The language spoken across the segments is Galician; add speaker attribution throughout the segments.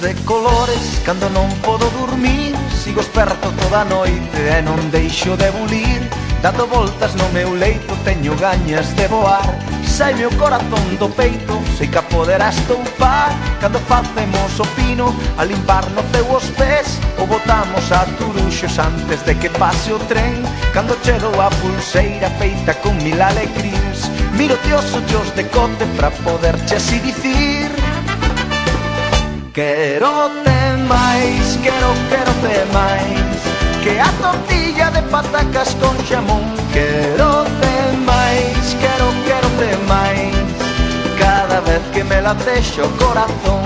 Speaker 1: de colores. Cando non podo dormir, sigo esperto toda a noite e non deixo de bulir. Dando voltas no meu leito, teño gañas de voar. Sai meu corazón do peito, sei que a poderás toupar. Cando facemos o pino, a limpar no ceu os pés, ou botamos a turuxos antes de que pase o tren. Cando chego a pulseira feita con mil alegrins, miro-te os ollos de cote pra poderche así dicir: quero-te máis, quero-te máis que a tortilla de patacas con xamón. Quero-te máis, quero-te máis cada vez que me latexe o corazón.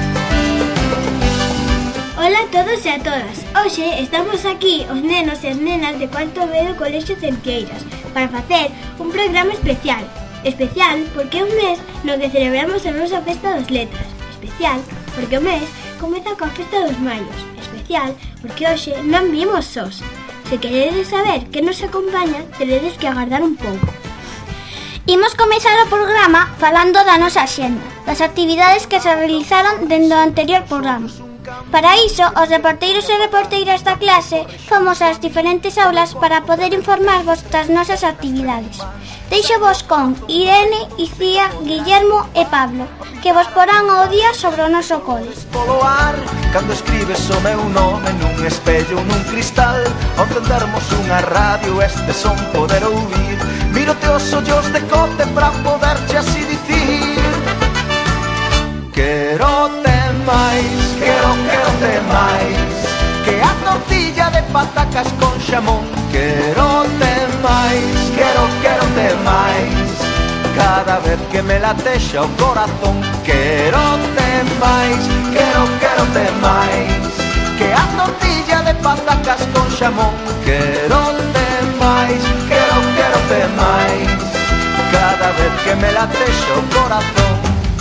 Speaker 2: Ola a todos e a todas. Hoxe estamos aquí os nenos e as nenas de cuarto B do Colexio Cerqueiras para facer un programa especial. Especial porque é un mes no que celebramos a nosa festa das letras. Especial porque o mes comeza coa festa dos maios. Especial porque hoxe non vimos sós. Se queredes saber que nos acompaña, teredes que agardar un pouco.
Speaker 3: Imos comezar o programa falando da nosa axenda, das actividades que se realizaron dende o anterior programa. Para iso, os reporteiros e reporteiras da clase fomos ás diferentes aulas para poder informarvos das nosas actividades. Deixo vos con Irene, Icía, Guillermo e Pablo, que vos porán ao día sobre o noso cole.
Speaker 1: Polo ar, cando escribes o meu nome nun espello ou nun cristal, ao encendermos unha radio este son poder ouvir. Miro-te os ollos de cote pra poderche así dicir: quero-te máis, quero-te máis que a tortilla de patacas con xamón. Quero-te máis, quero-te máis cada vez que me latexa o corazón. Quero-te máis, quero-te máis que a tortilla de patacas con xamón. Quero-te máis, quero-te máis cada vez que me latexa o corazón.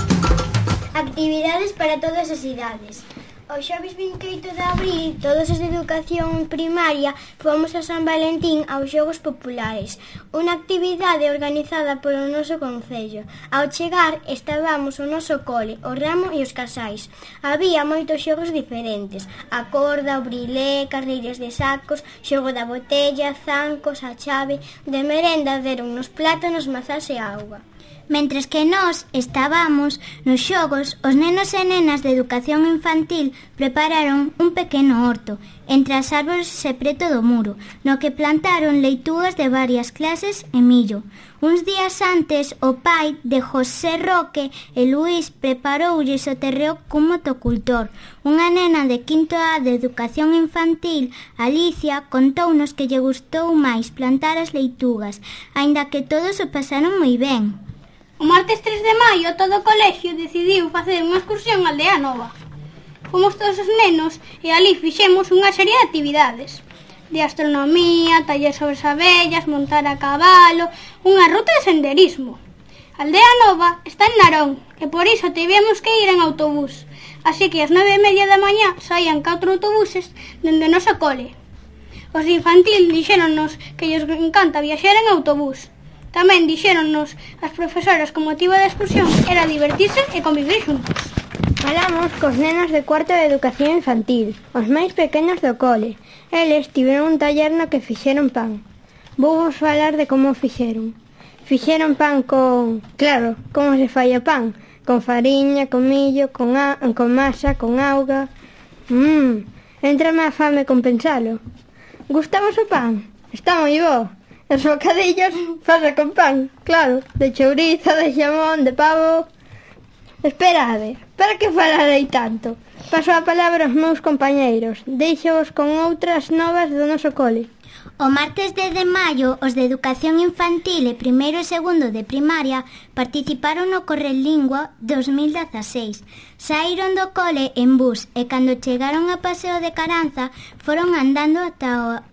Speaker 2: Actividades para todas as idades. O xoves 28 de abril, todos os de educación primaria fomos a San Valentín aos Xogos Populares, unha actividade organizada polo noso concello. Ao chegar, estábamos o noso cole, o ramo e os casais. Había moitos xogos diferentes: a corda, o brilé, carreiras de sacos, xogo da botella, zancos, a chave. De merenda deronnos plátanos, mazás e auga.
Speaker 3: Mentres que nós estábamos nos xogos, os nenos e nenas de educación infantil prepararon un pequeno horto entre as árbores e preto do muro, no que plantaron leitugas de varias clases e millo. Uns días antes, o pai de José Roque e Luís preparoulles o terreo cun motocultor. Unha nena de quinto A de educación infantil, Alicia, contounos que lle gustou máis plantar as leitugas, aínda que todos o pasaron moi ben.
Speaker 4: O martes 3 de maio todo o colexio decidiu facer unha excursión á Aldea Nova. Fomos todos os nenos e ali fixemos unha serie de actividades: de astronomía, taller sobre as abellas, montar a cabalo, unha ruta de senderismo. A Aldea Nova está en Narón e por iso tivemos que ir en autobús, así que ás 9:30 da mañá saían 4 autobuses dende o noso cole. Os de infantil dixéronnos que lles encanta viaxar en autobús. Tamén dixéronnos as profesoras que o motivo da excursión era divertirse e convivir xuntos.
Speaker 5: Falamos cos nenos de cuarto de educación infantil, os máis pequenos do cole. Eles tiveron un taller no que fixeron pan. Vou vos falar de como fixeron. Fixeron pan con... Claro, como se fai o pan? Con fariña, con millo, con masa, con auga... Entrame a fame con pensalo. Gustamos o pan? Está moi bo. Os bocadillos fase con pan, claro, de chourizo, de xamón, de pavo... Esperade, para que falarei tanto? Paso a palabra aos meus compañeiros. Deixo-vos con outras novas do noso cole.
Speaker 3: O martes 10 de maio, os de educación infantil e primeiro e segundo de primaria participaron no Correlingua 2016. Saíron do cole en bus e cando chegaron a Paseo de Caranza foron andando ata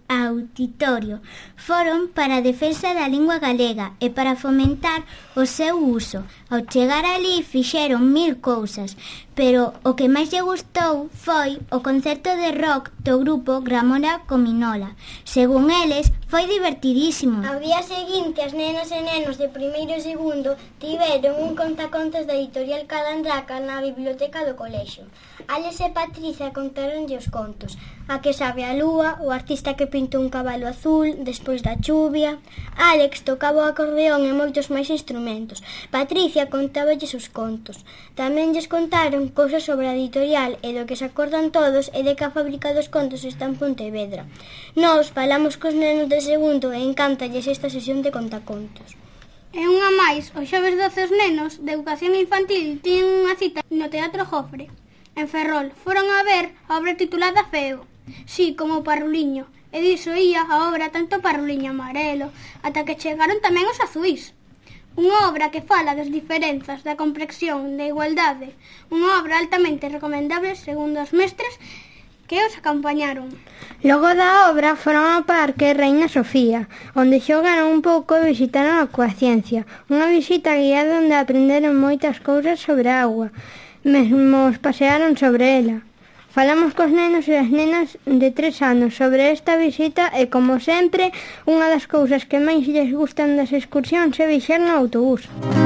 Speaker 3: auditorio. Foron para a defensa da lingua galega e para fomentar o seu uso. Ao chegar ali fixeron 1000 cousas, pero o que máis lle gustou foi o concerto de rock do grupo Gramona Cominola. Según eles, foi divertidísimo.
Speaker 2: Ao día seguinte, as nenas e nenos de primeiro e segundo tiveron un contacontos da editorial Calandraca na biblioteca do colexio. Alex e Patricia contaronlle os contos. A que sabe a lúa, o artista que pintou un cabalo azul, despois da chuvia. Alex tocaba o acordeón e moitos máis instrumentos. Patricia contáballes os contos. Tamén lles contaron cousas sobre a editorial e do que se acordan todos e de que a fábrica dos contos está en Pontevedra. Nós falamos cos nenos de segundo e encántalles esta sesión de contacontos.
Speaker 4: E unha máis, os xoves 12 os nenos de educación infantil tiñen unha cita no Teatro Jofre, en Ferrol. Foron a ver a obra titulada Feo. Sí, como o Parruliño. E diso ia a obra tanto Parruliño amarelo, ata que chegaron tamén os azuís. Unha obra que fala das diferenzas, da complexión, da igualdade. Unha obra altamente recomendable segundo os mestres que os acompañaron.
Speaker 5: Logo da obra foron ao Parque Reina Sofía, onde xogaron un pouco e visitaron a Coaciencia, unha visita guiada onde aprenderon moitas cousas sobre a auga, mesmo os pasearon sobre ela. Falamos cos nenos e as nenas de 3 anos sobre esta visita e, como sempre, unha das cousas que máis lles gustan das excursións é viaxar no autobús.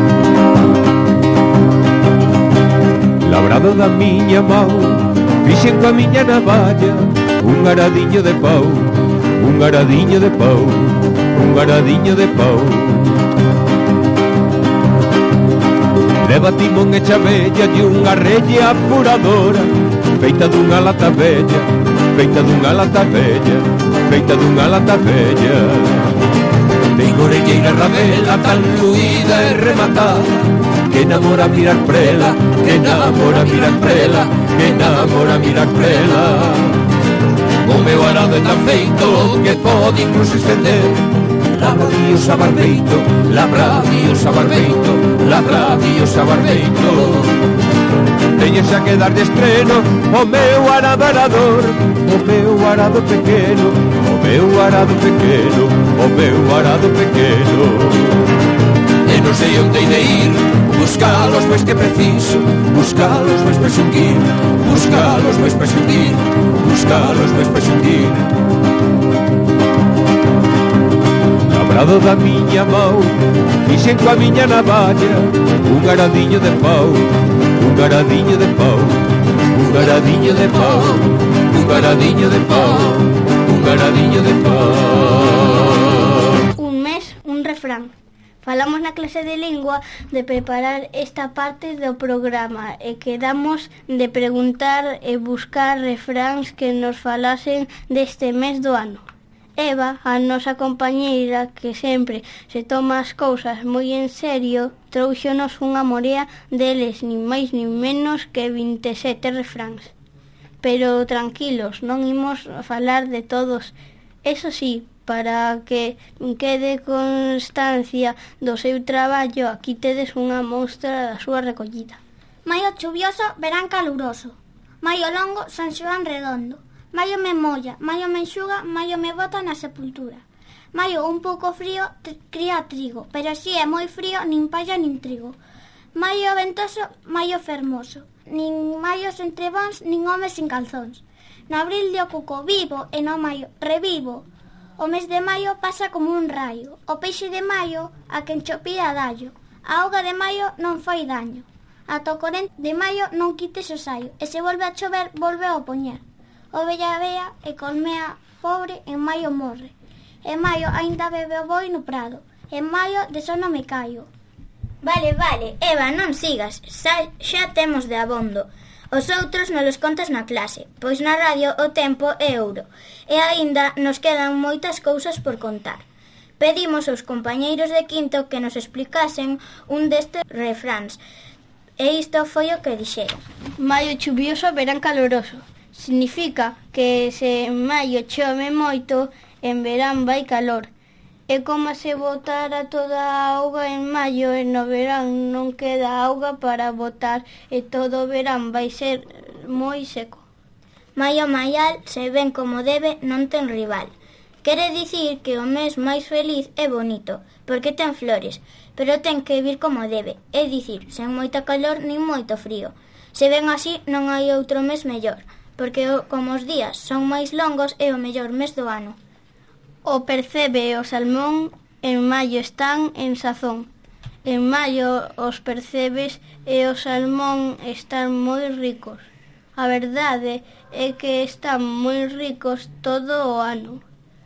Speaker 6: Labrado da miña mão, fixen coa miña navalla un aradiño de pau, un aradiño de pau, un aradiño de pau. Leva timón e chavella e unha rella apuradora, feita dunha lata bella, feita dunha lata bella, feita dunha lata bella. Ten orelleira rabela tan luída e rematada, que namora mirar prela, que namora mirar prela, que namora mirar prela. O meu arado é tan feito que pode incluso estender. Labradíos a barbeito, labradíos a barbeito, labradíos a barbeito. Teñes a que dar de estreno o meu arado arador, o meu arado pequeno, o meu arado pequeno, o meu arado pequeno. E non sei onde hei de ir, buscalos pois que preciso, buscalos pois para xunguir, buscalos pois para xunguir, buscalos pois para xunguir. Labrado da miña mão, fixen coa miña navalla un aradiño de pau, un aradiño de pau, un aradiño de pau, un aradiño de pau, un aradiño de pau.
Speaker 7: Un mes, un refrán. Falamos na clase de lingua de preparar esta parte do programa e quedamos de preguntar e buscar refráns que nos falasen deste mes do ano. Eva, a nosa compañeira, que sempre se toma as cousas moi en serio, trouxonos unha morea deles, nin máis nin menos que 27 refráns. Pero tranquilos, non imos falar de todos. Eso sí, para que quede constancia do seu traballo, aquí tedes unha mostra da súa recollida.
Speaker 3: Maio chuvioso, verán caluroso. Maio longo, San Xoán redondo. Maio me molla, maio me enxuga, maio me bota na sepultura. Maio un pouco frío, cría trigo, pero si é moi frío, nin palla nin trigo. Maio ventoso, maio fermoso. Nin maios entre bons, nin homes sin calzóns. No abril de cuco vivo e no maio revivo. O mes de maio pasa como un raio. O peixe de maio a quen chopía dallo. A auga de maio non fai daño. Ata o corente de maio non quites o saio. E se volve a chover, volve a poñer. O bella vea e colmea pobre en maio morre. En maio aínda bebe o boi no prado. En maio de sono me caio. Vale, Eva, non sigas. Xa temos de abondo. Os outros non los contas na clase, pois na radio o tempo é ouro. E aínda nos quedan moitas cousas por contar. Pedimos aos compañeiros de quinto que nos explicasen un destes refráns. E isto foi o que dixeron.
Speaker 7: Maio chuvioso, verán caloroso. Significa que se en maio chove moito, en verán vai calor. É como se botara toda a auga en maio e no verán non queda auga para botar e todo o verán vai ser moi seco.
Speaker 3: Maio maial, se ven como debe, non ten rival. Quere dicir que o mes máis feliz é bonito, porque ten flores, pero ten que vir como debe, é dicir, sen moita calor nin moito frío. Se ven así, non hai outro mes mellor, porque como os días son máis longos é o mellor mes do ano.
Speaker 7: O percebe e o salmón en maio están en sazón. En maio os percebes e o salmón están moi ricos. A verdade é que están moi ricos todo o ano,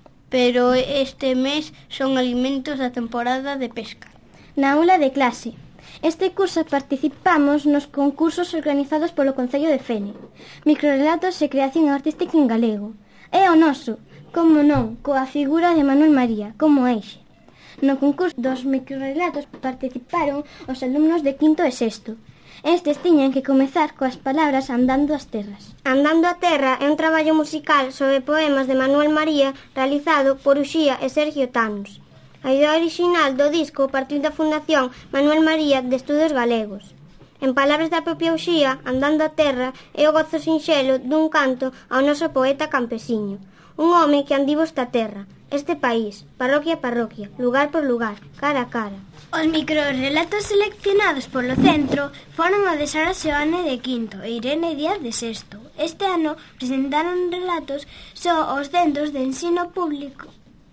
Speaker 7: pero este mes son alimentos da temporada de pesca.
Speaker 5: Na aula de clase. Este curso participamos nos concursos organizados polo Concello de Fene. Microrelatos e creación artística en galego. E o noso, como non, coa figura de Manuel María, como eixe. No concurso dos microrelatos participaron os alumnos de quinto e sexto. Estes tiñan que comezar coas palabras Andando as terras.
Speaker 2: Andando a terra é un traballo musical sobre poemas de Manuel María realizado por Uxía e Sergio Tanos. A idea original do disco partiu da Fundación Manuel María de Estudos Galegos. En palabras da propia Uxía, Andando a terra é o gozo sinxelo dun canto ao noso poeta campesiño. Un home que andivo esta terra, este país, parroquia a parroquia, lugar por lugar, cara a cara.
Speaker 8: Os microrelatos seleccionados polo centro foron o de Sara Seoane de quinto e Irene Díaz de sexto. Este ano presentaron relatos só os centros de ensino público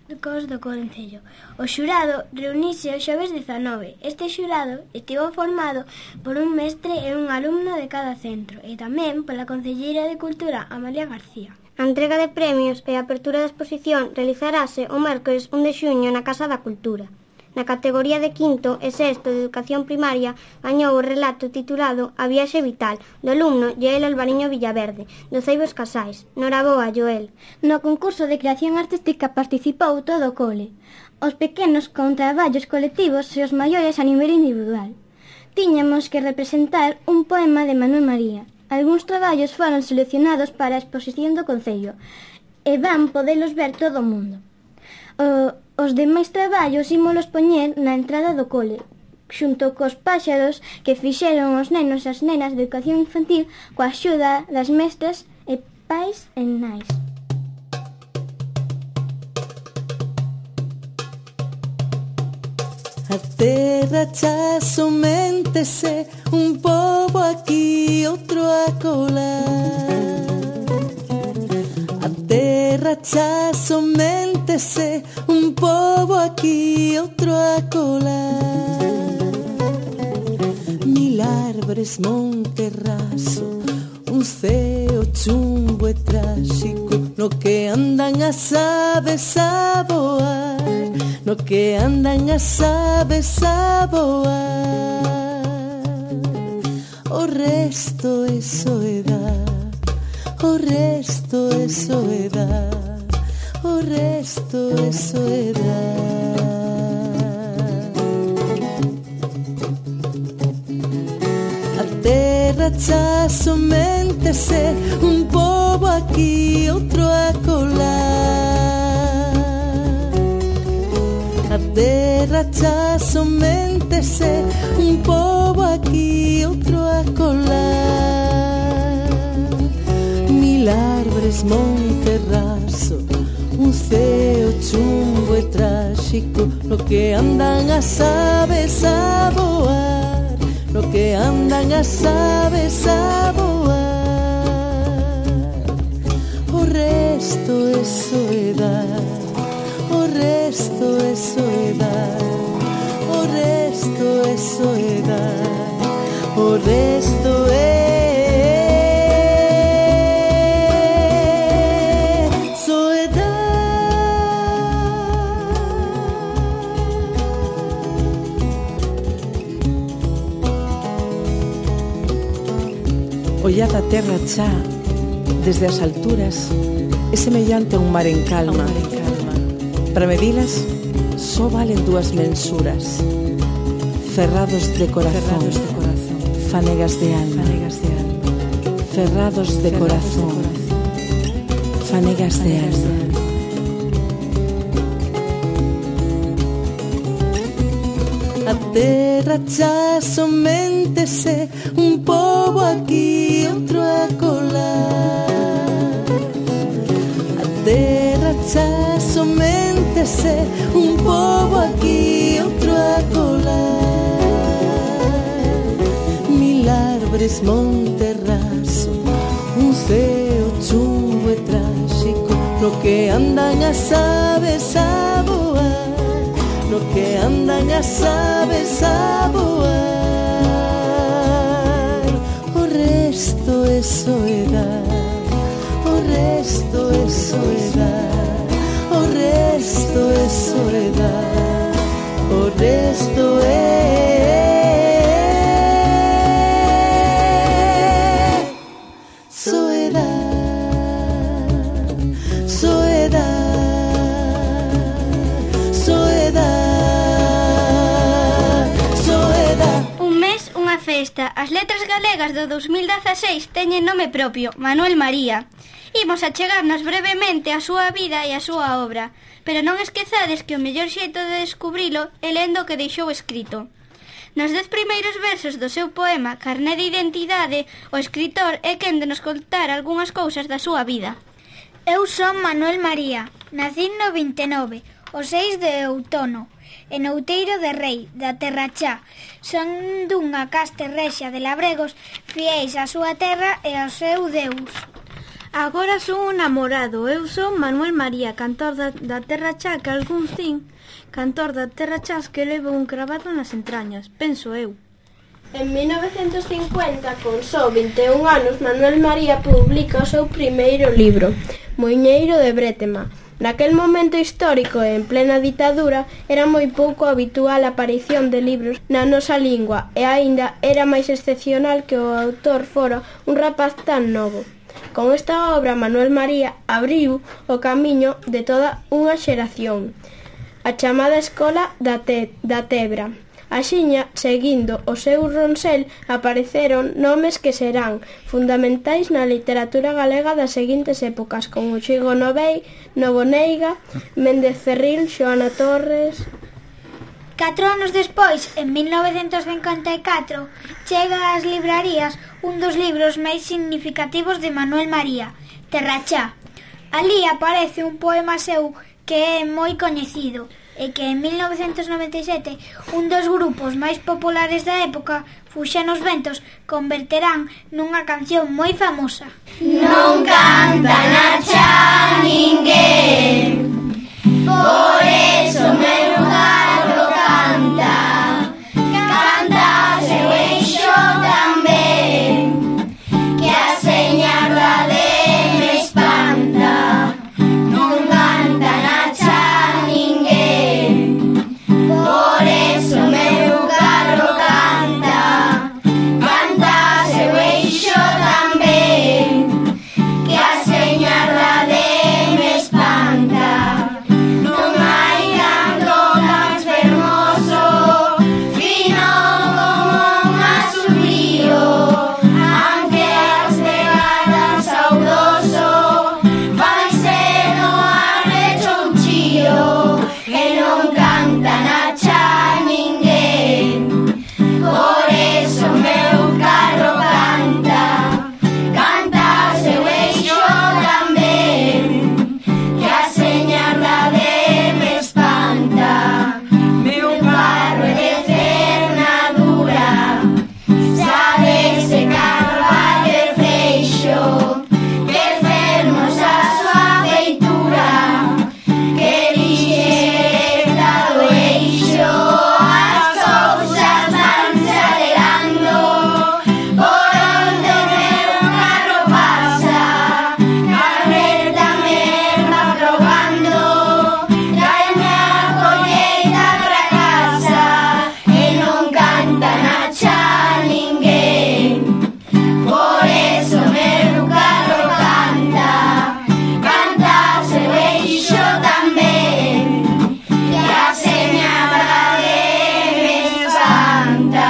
Speaker 8: do Concello. O xurado reuniuse o xoves 19. Este xurado estivo formado por un mestre e un alumno de cada centro e tamén pola concelleira de Cultura, Amalia García.
Speaker 2: A entrega de premios e a apertura da exposición realizarase o mércores 1 de xuño na Casa da Cultura. Na categoría de quinto e sexto de educación primaria gañou o relato titulado A viaxe vital, do alumno Joel Alvariño Villaverde, do Ceibos Casais. Noraboa, Joel.
Speaker 5: No concurso de creación artística participou todo o cole. Os pequenos con traballos colectivos e os maiores a nivel individual. Tiñamos que representar un poema de Manuel María. Algúns traballos foron seleccionados para a exposición do Concello e van podelos ver todo o mundo. Os demais traballos ímolos poñer na entrada do cole, xunto cos páxaros que fixeron os nenos e as nenas de educación infantil coa axuda das mestras e pais e nais.
Speaker 9: A terra xa soméntese, un pobo aquí, outro acolá. A terra xa soméntese, un pobo aquí, outro acolá. Mil árbores, monte raso, un ceo chumbo e tráxico, no que andan as aves a voar, no que andan as aves a voar. O resto é soedad, o resto é soedad, o resto é soedad. A terra xa soméntese, un pobo aquí, outro acolá. A terra xa soméntese, un pobo aquí, outro acolá. Mil árbores, monte raso, un ceo chumbo e tráxico, no que andan as aves a voar, no que andan as aves a voar. O resto é soedad, o resto é soedad, o resto é soedad, o resto é
Speaker 10: Ollad a terra xa desde as alturas é semellante a un mar en calma. Para medilas só valen dúas mensuras, ferrados de corazón, fanegas de alma, ferrados de corazón, fanegas de alma.
Speaker 9: A terra xa soméntese, un pobo aquí, outro acolá. A terra rachá somente sé un pobo aquí, outro acolá. Mil arbres, monte raso, un ceo chungo e tráxico, no que andan as aves a voar, no que andan as aves a voar. O resto é soedade, o resto é soedade, o resto é soedade, o resto é
Speaker 11: As letras galegas do 2016 teñen nome propio, Manuel María. Imos a chegarnos brevemente a súa vida e a súa obra, pero non esquezades que o mellor xeito de descubrilo é lendo o que deixou escrito. Nos 10 primeiros versos do seu poema Carné de Identidade, o escritor é quen de nos contar algunhas cousas da súa vida.
Speaker 3: Eu son Manuel María, nacín no 29, o 6 de outono, en Outeiro de Rei, da Terra Chá. Son dunha caste rexa de labregos, fiéis á súa terra e ao seu Deus.
Speaker 5: Agora son un namorado. Eu son Manuel María, cantor da Terra Chá, que algún din, cantor da Terra Chá que leva un cravado nas entrañas, penso eu.
Speaker 12: En 1950, con só 21 anos, Manuel María publica o seu primeiro libro, Muiñeiro de Brétema. Naquel momento histórico e en plena ditadura era moi pouco habitual a aparición de libros na nosa lingua e aínda era máis excepcional que o autor fora un rapaz tan novo. Con esta obra Manuel María abriu o camiño de toda unha xeración, a chamada Escola da Tebra. Axiña, seguindo o seu ronsel, apareceron nomes que serán fundamentais na literatura galega das seguintes épocas, como Xigo Noboneiga, Méndez Ferril, Xoana Torres...
Speaker 3: 4 anos despois, en 1954, chega ás librarías un dos libros máis significativos de Manuel María, Terra Chá. Alí aparece un poema seu que é moi coñecido, e que en 1997 un dos grupos máis populares da época, Fuxa nos Ventos, converterán nunha canción moi famosa.
Speaker 13: Non canta na cha ninguén, por eso meu gallo canta, canta seu eixo tamén, que a señarda de me espanta. Non canta na cha ninguén, por eso meu carro canta, canta seu eixo tamén, que a señarda de me espanta. Non hai canto máis fermoso, fino como un azurío, aunque as vegadas saudoso, vai ser no arrecho un chío, e non canta na cha ninguén, por eso meu carro canta, canta seu eixo tamén, que a señarda de me espanta. Meu carro é de cernadura, sabe ese carvalho e feixo, que fermos a súa feitura, que lixe do eixo, as cousas vanse alegrando, por onde meu carro pasa, carreta merda probando, traeme a colleita pra casa, e non canta na cha ninguén, por eso meu carro canta, canta seu eixo tamén, que a señada de me espanta.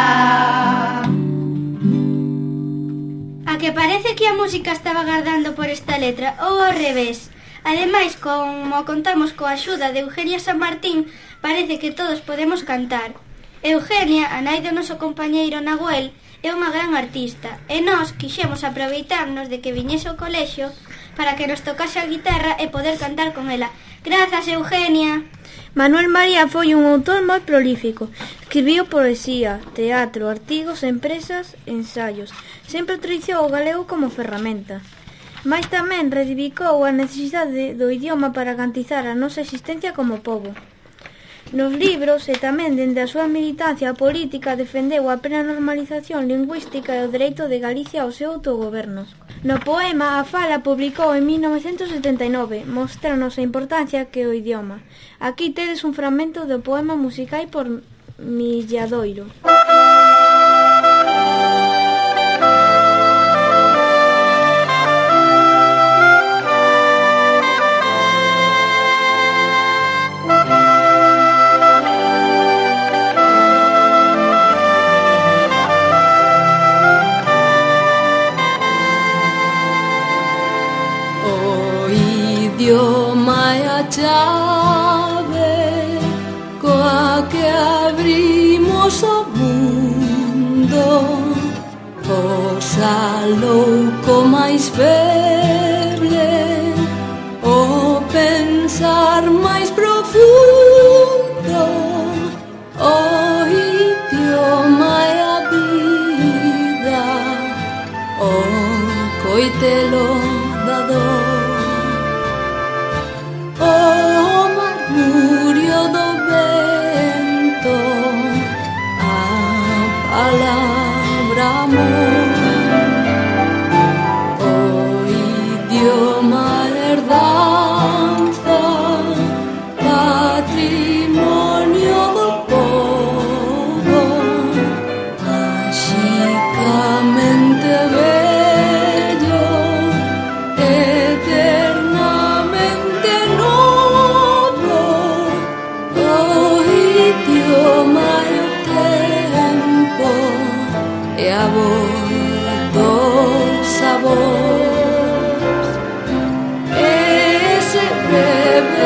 Speaker 11: A que parece que a música estaba agardando por esta letra, ou ao revés. Ademais, como contamos coa axuda de Eugenia San Martín, parece que todos podemos cantar. Eugenia, a nai do noso compañeiro Nahuel, é unha gran artista, e nós quixemos aproveitarnos de que viñese ao colexio para que nos tocase a guitarra e poder cantar con ela. Grazas, Eugenia.
Speaker 14: Manuel María foi un autor moi prolífico. Escribiu poesía, teatro, artigos, empresas, ensaios. Sempre utilizou o galego como ferramenta. Mais tamén reivindicou a necesidade do idioma para garantizar a nosa existencia como pobo. Nos libros e tamén dende a súa militancia política defendeu a plena normalización lingüística e o dereito de Galicia ao seu autogoberno. No poema A Fala publicou en 1979, mostranos a importancia que o idioma. Aquí tedes un fragmento do poema musical por Milladoiro.
Speaker 9: Idioma é a chave coa que abrimos o mundo, cosa louco máis feble, o pensar máis profundo. O idioma é a vida, o coitelo da dor. O murmurio do vento, a palabra amor. O idioma herdanza, patrimonio do povo, mágicamente bello, eternamente novo. O idioma é o tempo, é a voz dos sabores, ese breve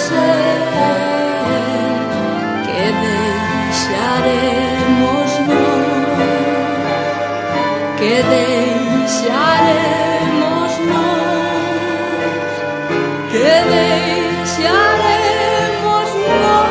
Speaker 9: roncel que deixaremos nós, que deixaremos nós, que deixaremos nós.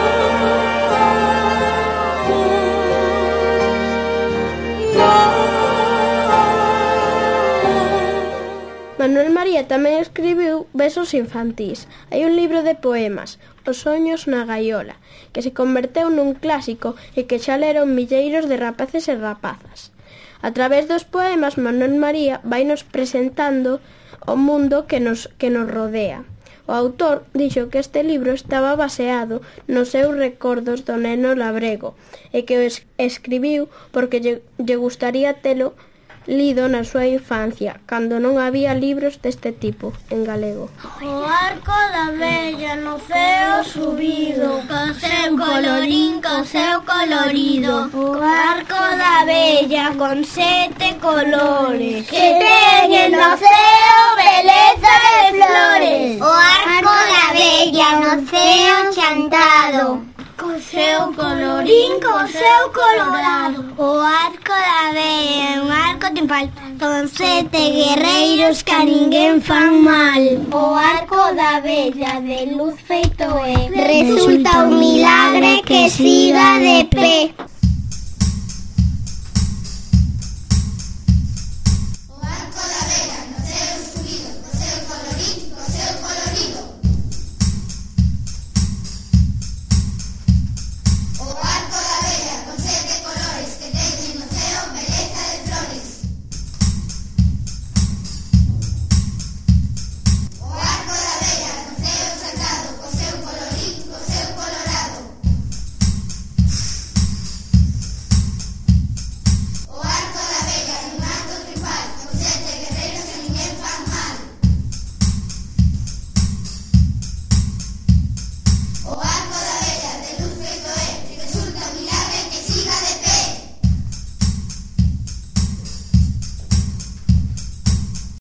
Speaker 12: Manuel María tamén escribiu versos infantís. Hai un libro de poemas, Os soños na gaiola, que se converteu nun clásico e que xa leron milleiros de rapaces e rapazas. A través dos poemas, Manuel María vainos presentando o mundo que nos rodea. O autor dixo que este libro estaba baseado nos seus recordos do neno labrego e que o escribiu porque lle gustaría telo lido na súa infancia, cando non había libros deste tipo en galego.
Speaker 13: O arco da vella no ceo subido, con seu colorín, con seu colorido. O arco da vella con 7 colores, que teñen no ceo beleza de flores. O arco da vella no ceo chantado, con seu colorín, con seu colorado. O arco da vella é un arco triunfal, con 7 guerreiros que a ninguén fan mal. O arco da vella de luz feito é, resulta un milagre que siga de pé.